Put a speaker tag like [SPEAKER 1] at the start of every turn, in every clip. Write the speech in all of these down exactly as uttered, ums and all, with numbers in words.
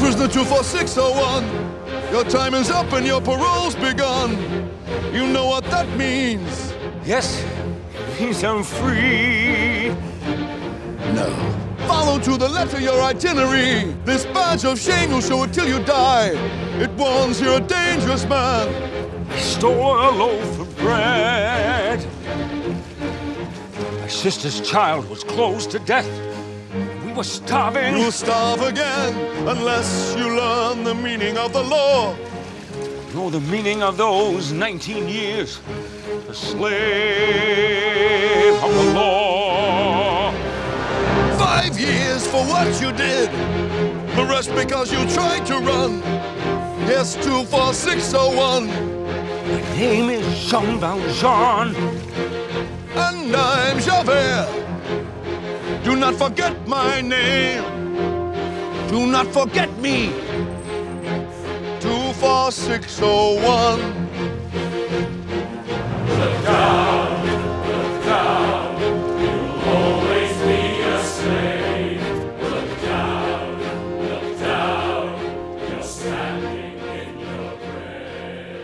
[SPEAKER 1] Prisoner two four six oh one, your time is up and your parole's begun. You know what that means?
[SPEAKER 2] Yes, means I'm free.
[SPEAKER 1] No. Follow to the letter your itinerary. This badge of shame, you'll show it till you die. It warns you're a dangerous man.
[SPEAKER 2] I stole a loaf of bread. My sister's child was close to death. We were starving.
[SPEAKER 1] You'll starve again unless you learn the meaning of the law.
[SPEAKER 2] Know the meaning of those nineteen years. A slave of the law.
[SPEAKER 1] Five years for what you did. The rest because you tried to run. Yes, two four six oh one.
[SPEAKER 2] My name is Jean Valjean.
[SPEAKER 1] And I'm Javert. Do not forget my name. Do not forget me. two four six oh one.
[SPEAKER 3] Look down, look down. You'll always be a slave. Look down, look down. You're standing in your grave.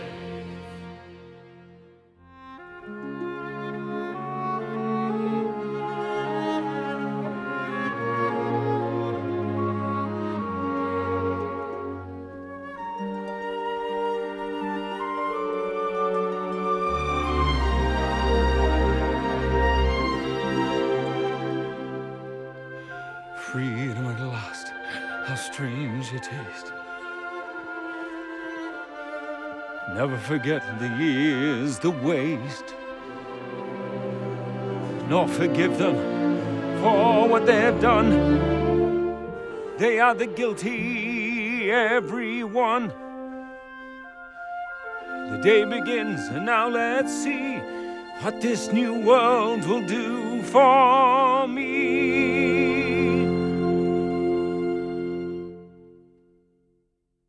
[SPEAKER 2] Freedom at last, how strange it is. Never forget the years, the waste, nor forgive them for what they have done. They are the guilty, everyone. The day begins, and now let's see what this new world will do for me.